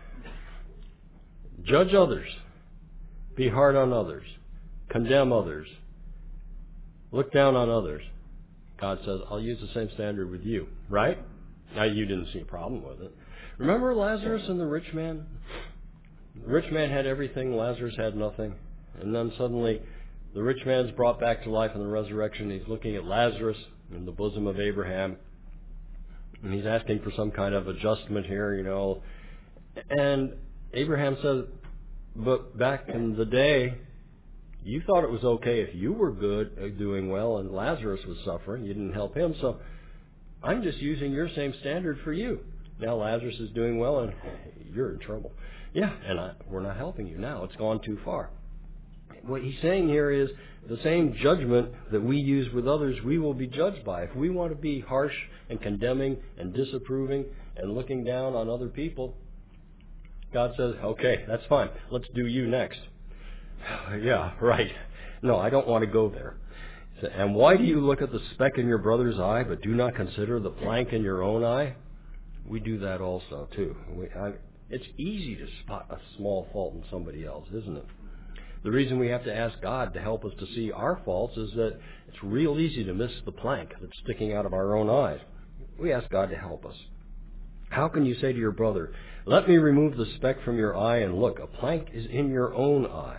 Judge others. Be hard on others. Condemn others. Look down on others. God says, I'll use the same standard with you. Right? Now, you didn't see a problem with it. Remember Lazarus and the rich man? The rich man had everything. Lazarus had nothing. And then suddenly, the rich man's brought back to life in the resurrection. He's looking at Lazarus in the bosom of Abraham. And he's asking for some kind of adjustment here, And Abraham says, but back in the day, you thought it was okay if you were good, doing well, and Lazarus was suffering. You didn't help him, so I'm just using your same standard for you. Now Lazarus is doing well, and you're in trouble. Yeah, and we're not helping you now. It's gone too far. What he's saying here is the same judgment that we use with others, we will be judged by. If we want to be harsh and condemning and disapproving and looking down on other people, God says, okay, that's fine. Let's do you next. Yeah, right. No, I don't want to go there. And why do you look at the speck in your brother's eye, but do not consider the plank in your own eye? We do that also, too. It's easy to spot a small fault in somebody else, isn't it? The reason we have to ask God to help us to see our faults is that it's real easy to miss the plank that's sticking out of our own eyes. We ask God to help us. How can you say to your brother, let me remove the speck from your eye, and look, a plank is in your own eye?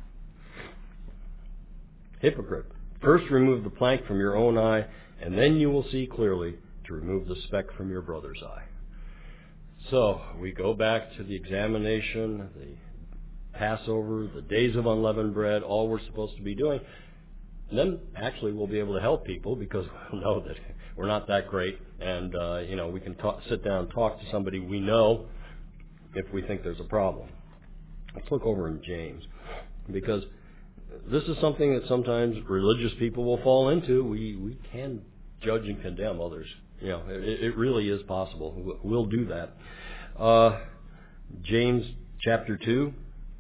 Hypocrite, first remove the plank from your own eye, and then you will see clearly to remove the speck from your brother's eye. So, we go back to the examination, the Passover, the days of unleavened bread, all we're supposed to be doing. And then, actually, we'll be able to help people because we'll know that we're not that great. And, we can sit down and talk to somebody we know if we think there's a problem. Let's look over in James, because this is something that sometimes religious people will fall into. We can judge and condemn others. It really is possible. We'll do that. James chapter 2,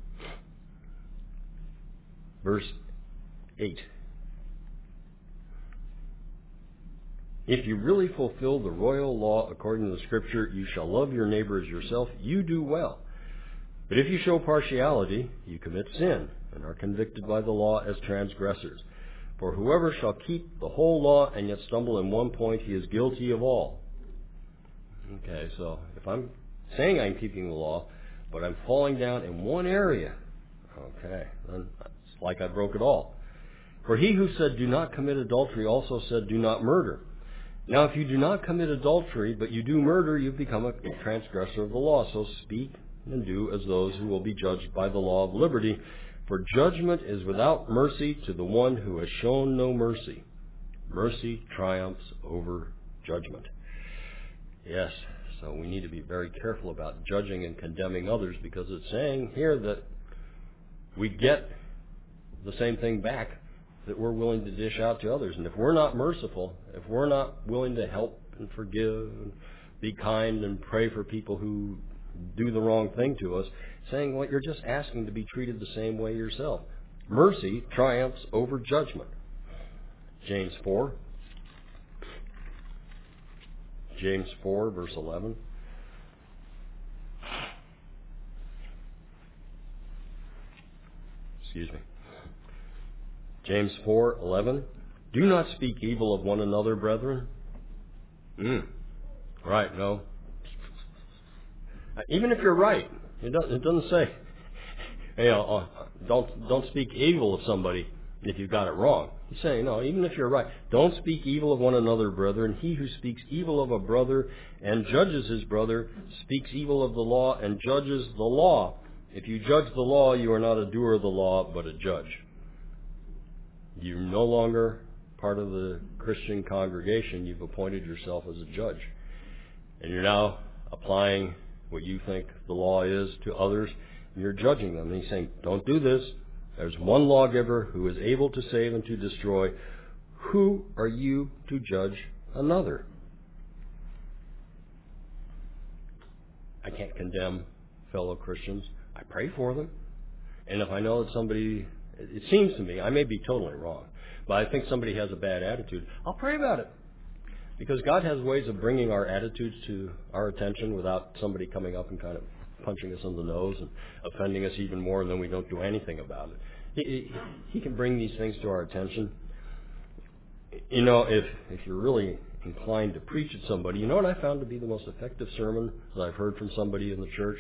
verse 8. If you really fulfill the royal law according to the Scripture, you shall love your neighbor as yourself, you do well. But if you show partiality, you commit sin, and are convicted by the law as transgressors. For whoever shall keep the whole law and yet stumble in one point, he is guilty of all. Okay, so if I'm saying I'm keeping the law, but I'm falling down in one area, okay, then it's like I broke it all. For he who said, do not commit adultery, also said, do not murder. Now if you do not commit adultery, but you do murder, you become a transgressor of the law. So speak and do as those who will be judged by the law of liberty. For judgment is without mercy to the one who has shown no mercy. Mercy triumphs over judgment. Yes, so we need to be very careful about judging and condemning others, because it's saying here that we get the same thing back that we're willing to dish out to others. And if we're not merciful, if we're not willing to help and forgive and be kind and pray for people who do the wrong thing to us, saying, well, you're just asking to be treated the same way yourself. Mercy triumphs over judgment. James 4. James 4, verse 11. Excuse me. James 4:11. Do not speak evil of one another, brethren. Right, no. Even if you're right, it doesn't say, don't speak evil of somebody if you've got it wrong. He's saying, no, even if you're right, don't speak evil of one another, brethren. He who speaks evil of a brother and judges his brother speaks evil of the law and judges the law. If you judge the law, you are not a doer of the law, but a judge. You're no longer part of the Christian congregation. You've appointed yourself as a judge. And you're now applying what you think the law is to others, and you're judging them. And he's saying, don't do this. There's one lawgiver who is able to save and to destroy. Who are you to judge another? I can't condemn fellow Christians. I pray for them. And if I know that somebody, it seems to me, I may be totally wrong, but I think somebody has a bad attitude, I'll pray about it. Because God has ways of bringing our attitudes to our attention without somebody coming up and kind of punching us in the nose and offending us even more, and then we don't do anything about it. He can bring these things to our attention. You know, if you're really inclined to preach at somebody, you know what I found to be the most effective sermon that I've heard from somebody in the church?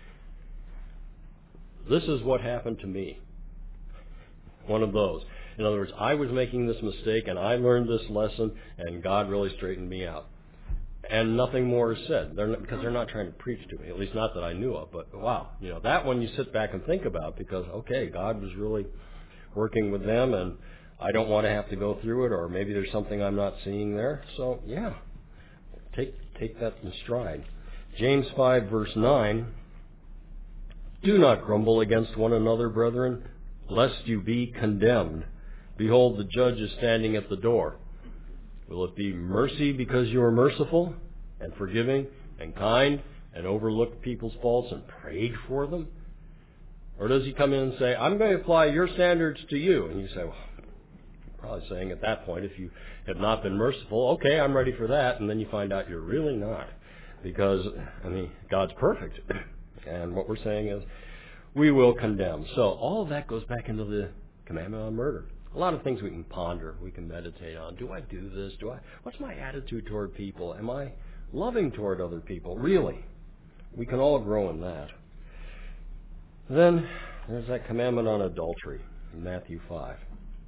This is what happened to me. One of those. In other words, I was making this mistake and I learned this lesson and God really straightened me out. And nothing more is said because they're not trying to preach to me, at least not that I knew of. But wow, you know, that one you sit back and think about because, okay, God was really working with them and I don't want to have to go through it, or maybe there's something I'm not seeing there. So, yeah, take that in stride. James 5, verse 9, do not grumble against one another, brethren, lest you be condemned. Behold, the judge is standing at the door. Will it be mercy because you are merciful and forgiving and kind and overlooked people's faults and prayed for them? Or does he come in and say, I'm going to apply your standards to you? And you say, well, probably saying at that point, if you have not been merciful, okay, I'm ready for that. And then you find out you're really not. Because, I mean, God's perfect. And what we're saying is, we will condemn. So all of that goes back into the commandment on murder. A lot of things we can ponder, we can meditate on. Do I do this? What's my attitude toward people? Am I loving toward other people? Really? We can all grow in that. Then there's that commandment on adultery in Matthew 5.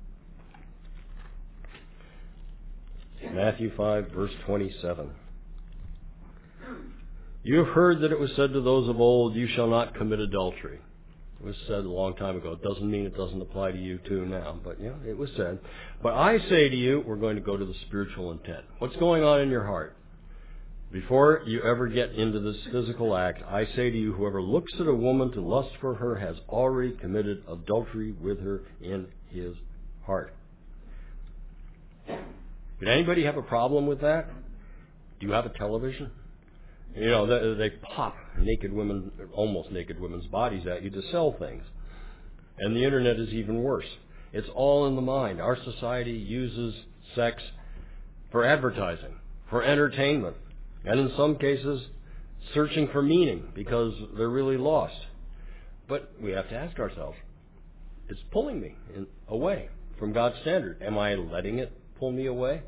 Matthew 5, verse 27. You have heard that it was said to those of old, you shall not commit adultery. It was said a long time ago. It doesn't mean it doesn't apply to you too now, but yeah, it was said. But I say to you, we're going to go to the spiritual intent. What's going on in your heart? Before you ever get into this physical act, I say to you, whoever looks at a woman to lust for her has already committed adultery with her in his heart. Did anybody have a problem with that? Do you have a television? You know, they pop naked women, almost naked women's bodies at you to sell things. And the internet is even worse. It's all in the mind. Our society uses sex for advertising, for entertainment, and in some cases, searching for meaning because they're really lost. But we have to ask ourselves, it's pulling me away from God's standard. Am I letting it pull me away?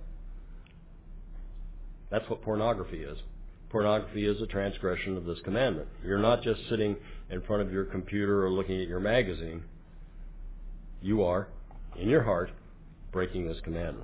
That's what pornography is. Pornography is a transgression of this commandment. You're not just sitting in front of your computer or looking at your magazine. You are, in your heart, breaking this commandment.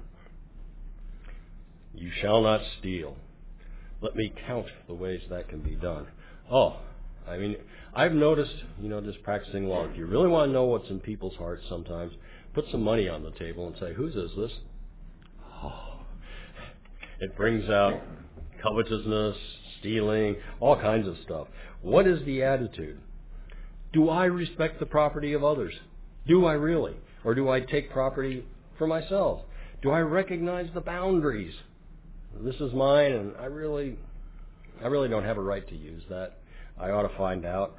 You shall not steal. Let me count the ways that can be done. Oh, I mean, I've noticed, just practicing law, if you really want to know what's in people's hearts sometimes, put some money on the table and say, whose is this? Oh, it brings out covetousness, stealing, all kinds of stuff. What is the attitude? Do I respect the property of others? Do I really? Or do I take property for myself? Do I recognize the boundaries? This is mine, and I really don't have a right to use that. I ought to find out.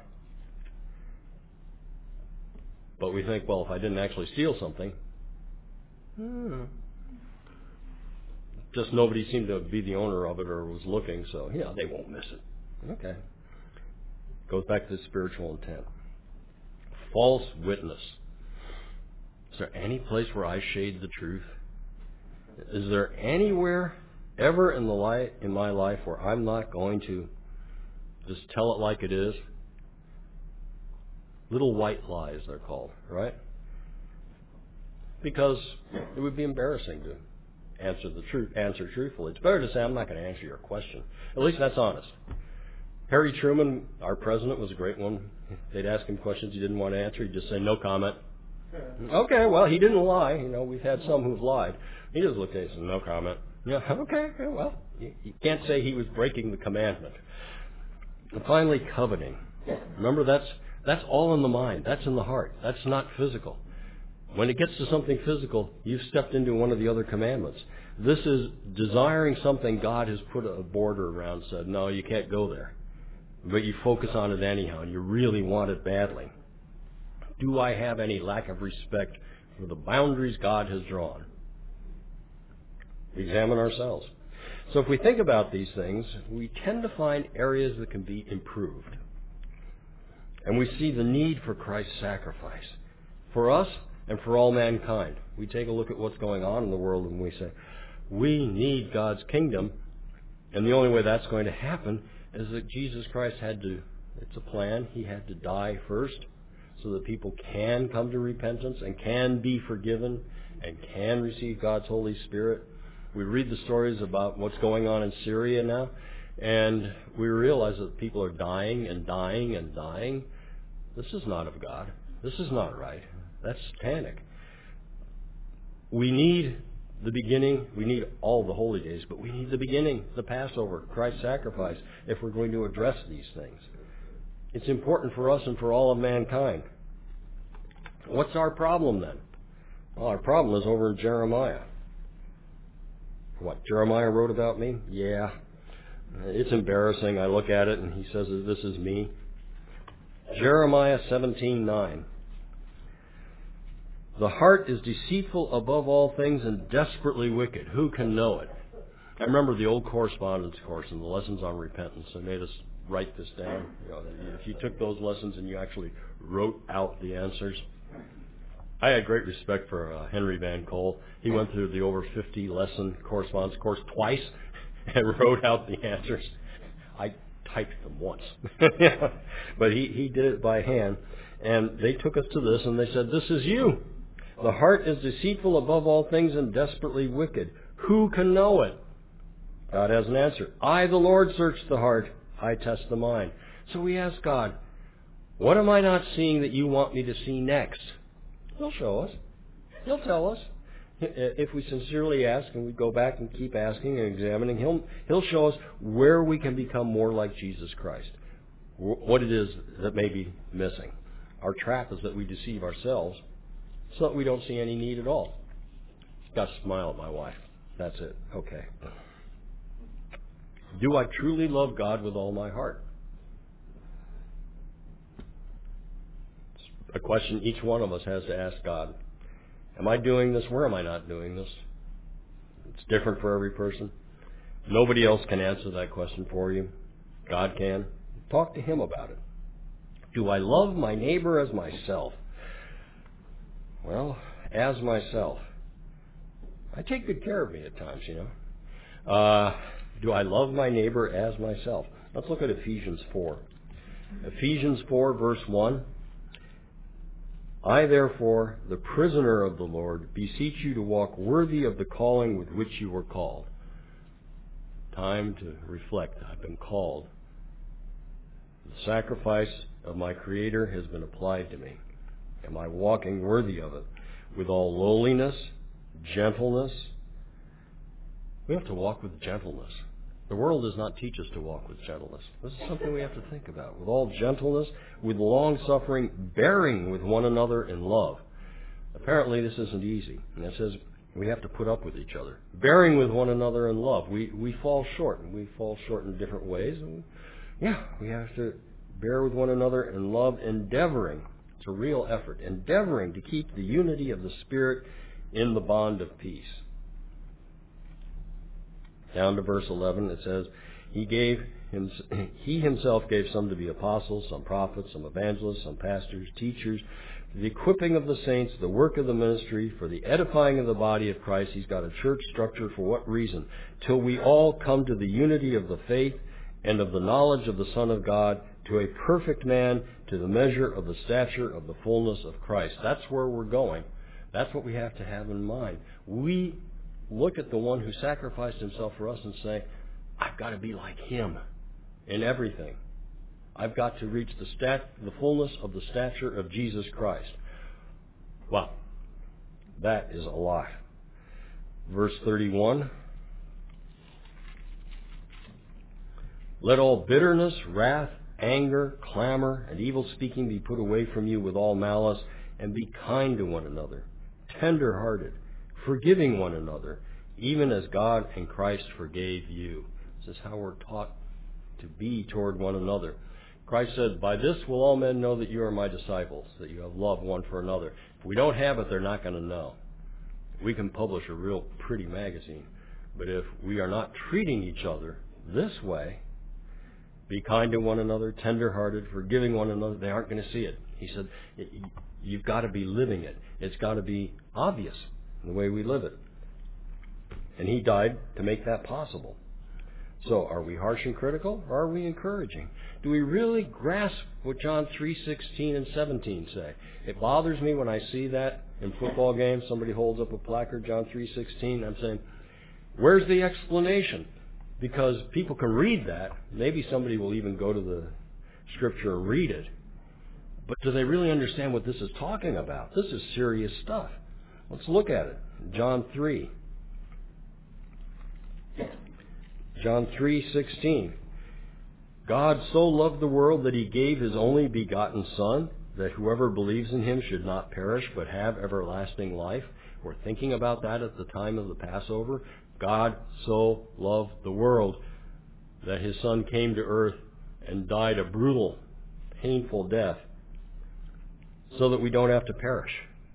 But we think, well, if I didn't actually steal something, just nobody seemed to be the owner of it or was looking, so, they won't miss it. Okay. Goes back to the spiritual intent. False witness. Is there any place where I shade the truth? Is there anywhere ever in my life where I'm not going to just tell it like it is? Little white lies, they're called, right? Because it would be embarrassing to answer truthfully. It's better to say, I'm not going to answer your question. At least that's honest. Harry Truman, our president, was a great one. They'd ask him questions he didn't want to answer. He'd just say, no comment. Okay, well, he didn't lie. We've had some who've lied. He just looked at it and said, no comment. Yeah, okay, well, you can't say he was breaking the commandment. And finally, coveting. Remember, that's all in the mind. That's in the heart. That's not physical. When it gets to something physical, you've stepped into one of the other commandments. This is desiring something God has put a border around, said, no, you can't go there. But you focus on it anyhow, and you really want it badly. Do I have any lack of respect for the boundaries God has drawn? Examine ourselves. So if we think about these things, we tend to find areas that can be improved. And we see the need for Christ's sacrifice for us and for all mankind. We take a look at what's going on in the world and we say, we need God's kingdom, and the only way that's going to happen is that Jesus Christ it's a plan, he had to die first so that people can come to repentance and can be forgiven and can receive God's Holy Spirit. We read the stories about what's going on in Syria now, and we realize that people are dying and dying and dying. This is not of God. This is not right. That's satanic. We need the beginning. We need all the holy days, but we need the beginning, the Passover, Christ's sacrifice, if we're going to address these things. It's important for us and for all of mankind. What's our problem then? Well, our problem is over in Jeremiah. What, Jeremiah wrote about me? Yeah. It's embarrassing. I look at it and he says that this is me. Jeremiah 17:9. The heart is deceitful above all things and desperately wicked. Who can know it? I remember the old correspondence course and the lessons on repentance. They made us write this down. If you took those lessons and you actually wrote out the answers. I had great respect for Henry Van Cole. He went through the over 50 lesson correspondence course twice and wrote out the answers. I typed them once. But he did it by hand. And they took us to this and they said, this is you. The heart is deceitful above all things and desperately wicked. Who can know it? God has an answer. I, the Lord, search the heart. I test the mind. So we ask God, what am I not seeing that you want me to see next? He'll show us. He'll tell us. If we sincerely ask and we go back and keep asking and examining, He'll show us where we can become more like Jesus Christ. What it is that may be missing. Our trap is that we deceive ourselves so that we don't see any need at all. Got to smile at my wife. That's it. Okay. Do I truly love God with all my heart? It's a question each one of us has to ask God. Am I doing this? Where am I not doing this? It's different for every person. Nobody else can answer that question for you. God can. Talk to Him about it. Do I love my neighbor as myself? Well, as myself. I take good care of me at times, Do I love my neighbor as myself? Let's look at Ephesians 4. Ephesians 4, verse 1. I, therefore, the prisoner of the Lord, beseech you to walk worthy of the calling with which you were called. Time to reflect. I've been called. The sacrifice of my Creator has been applied to me. Am I walking worthy of it? With all lowliness, gentleness. We have to walk with gentleness. The world does not teach us to walk with gentleness. This is something we have to think about. With all gentleness, with long-suffering, bearing with one another in love. Apparently this isn't easy. And it says we have to put up with each other. Bearing with one another in love. We fall short, and we fall short in different ways. And we have to bear with one another in love, endeavoring. It's a real effort. Endeavoring to keep the unity of the Spirit in the bond of peace. Down to verse 11, it says, He himself gave some to be apostles, some prophets, some evangelists, some pastors, teachers, for the equipping of the saints, the work of the ministry, for the edifying of the body of Christ. He's got a church structure for what reason? Till we all come to the unity of the faith and of the knowledge of the Son of God, to a perfect man, to the measure of the stature of the fullness of Christ. That's where we're going. That's what we have to have in mind. We look at the one who sacrificed himself for us and say, I've got to be like him in everything. I've got to reach the fullness of the stature of Jesus Christ. Well, that is a lie. Verse 31. Let all bitterness, wrath, anger, clamor, and evil speaking be put away from you with all malice, and be kind to one another, tender-hearted, forgiving one another, even as God and Christ forgave you. This is how we're taught to be toward one another. Christ said, by this will all men know that you are my disciples, that you have love one for another. If we don't have it, they're not going to know. We can publish a real pretty magazine, but if we are not treating each other this way, be kind to one another, tender-hearted, forgiving one another, they aren't going to see it. He said, you've got to be living it. It's got to be obvious in the way we live it. And he died to make that possible. So are we harsh and critical, or are we encouraging? Do we really grasp what John 3:16 and 17 say? It bothers me when I see that in football games. Somebody holds up a placard, John 3:16. I'm saying, where's the explanation? Because people can read that. Maybe somebody will even go to the Scripture and read it. But do they really understand what this is talking about? This is serious stuff. Let's look at it. John 3. John 3:16. God so loved the world that he gave his only begotten Son, that whoever believes in him should not perish but have everlasting life. We're thinking about that at the time of the Passover. God so loved the world that his Son came to earth and died a brutal, painful death so that we don't have to perish.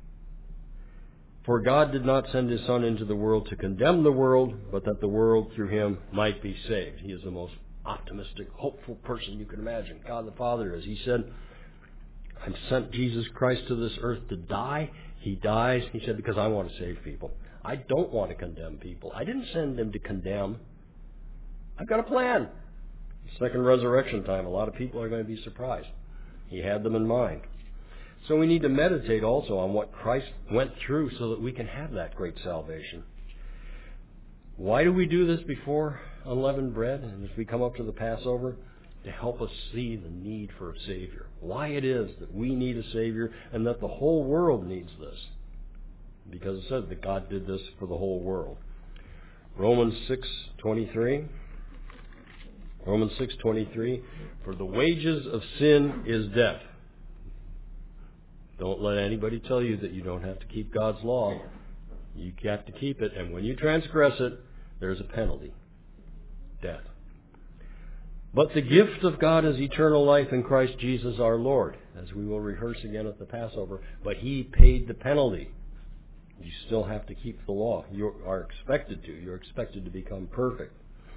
For God did not send his Son into the world to condemn the world, but that the world through him might be saved. He is the most optimistic, hopeful person you can imagine. God the Father, as he said, I've sent Jesus Christ to this earth to die. He dies, he said, because I want to save people. I don't want to condemn people. I didn't send him to condemn. I've got a plan. Second resurrection time, a lot of people are going to be surprised. He had them in mind. So we need to meditate also on what Christ went through so that we can have that great salvation. Why do we do this before unleavened bread and as we come up to the Passover? To help us see the need for a Savior. Why it is that we need a Savior and that the whole world needs this. Because it says that God did this for the whole world. Romans 6:23. Romans 6:23. For the wages of sin is death. Don't let anybody tell you that you don't have to keep God's law. You have to keep it, and when you transgress it, there's a penalty. Death. But the gift of God is eternal life in Christ Jesus our Lord, as we will rehearse again at the Passover. But he paid the penalty. You still have to keep the law. You are expected to. You're expected to become perfect.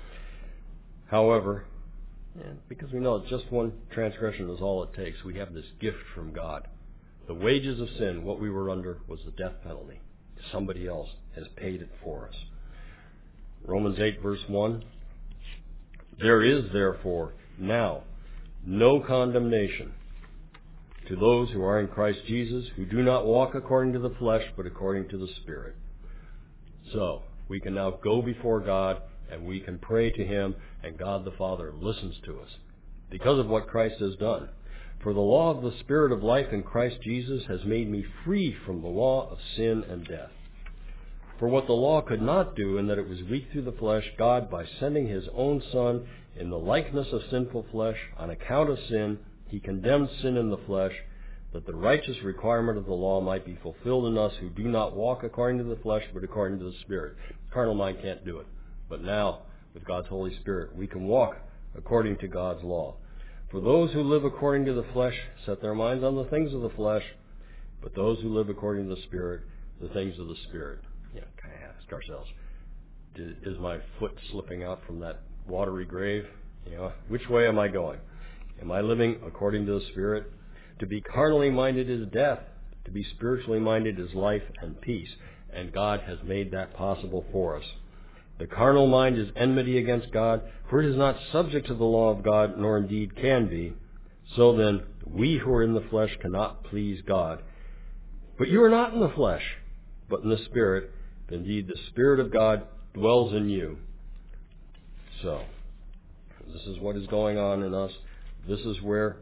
However, because we know just one transgression is all it takes, we have this gift from God. The wages of sin, what we were under, was the death penalty. Somebody else has paid it for us. Romans 8, verse 1. There is, therefore, now no condemnation to those who are in Christ Jesus, who do not walk according to the flesh, but according to the Spirit. So, we can now go before God, and we can pray to him, and God the Father listens to us because of what Christ has done. For the law of the Spirit of life in Christ Jesus has made me free from the law of sin and death. For what the law could not do, in that it was weak through the flesh, God, by sending his own Son in the likeness of sinful flesh, on account of sin, he condemned sin in the flesh, that the righteous requirement of the law might be fulfilled in us who do not walk according to the flesh, but according to the Spirit. The carnal mind can't do it. But now, with God's Holy Spirit, we can walk according to God's law. For those who live according to the flesh set their minds on the things of the flesh, but those who live according to the Spirit, the things of the Spirit. Kind of ask ourselves, is my foot slipping out from that watery grave? Which way am I going? Am I living according to the Spirit? To be carnally minded is death. To be spiritually minded is life and peace. And God has made that possible for us. The carnal mind is enmity against God, for it is not subject to the law of God, nor indeed can be. So then, we who are in the flesh cannot please God. But you are not in the flesh, but in the Spirit. Indeed, the Spirit of God dwells in you. So, this is what is going on in us. This is where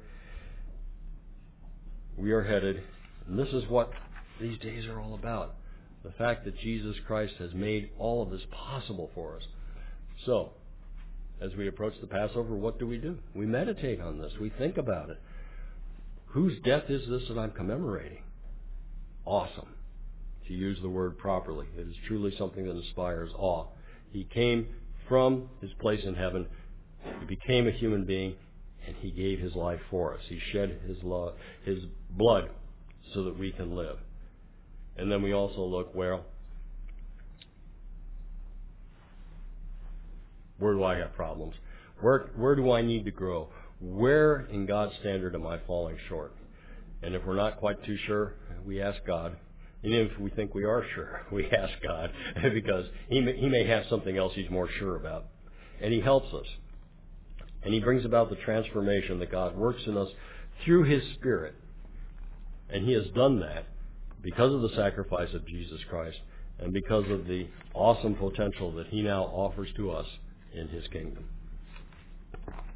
we are headed, and this is what these days are all about. The fact that Jesus Christ has made all of this possible for us. So, as we approach the Passover, what do? We meditate on this. We think about it. Whose death is this that I'm commemorating? Awesome. To use the word properly. It is truly something that inspires awe. He came from his place in heaven. He became a human being, and he gave his life for us. He shed his blood so that we can live. And then we also look, well, where do I have problems? Where do I need to grow? Where in God's standard am I falling short? And if we're not quite too sure, we ask God. And if we think we are sure, we ask God, because He may have something else He's more sure about. And He helps us. And He brings about the transformation that God works in us through His Spirit. And He has done that because of the sacrifice of Jesus Christ and because of the awesome potential that He now offers to us in His kingdom.